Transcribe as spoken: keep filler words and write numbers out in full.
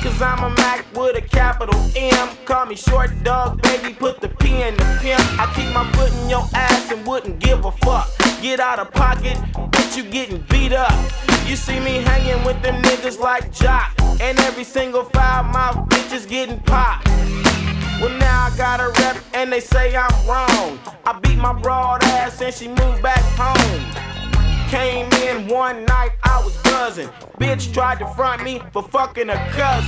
Cause I'm a Mac with a capital M. Call me Short Dog, baby, put the P in the pimp. I keep my foot in your ass and wouldn't give a fuck. Get out of pocket, bitch, you getting beat up. You see me hanging with them niggas like Jock, and every single foul mouth bitch is getting popped. Well, now I got a rep and they say I'm wrong. I beat my broad ass and she moved back home. Came in one night, I was buzzing. Bitch tried to front me for fucking a cousin.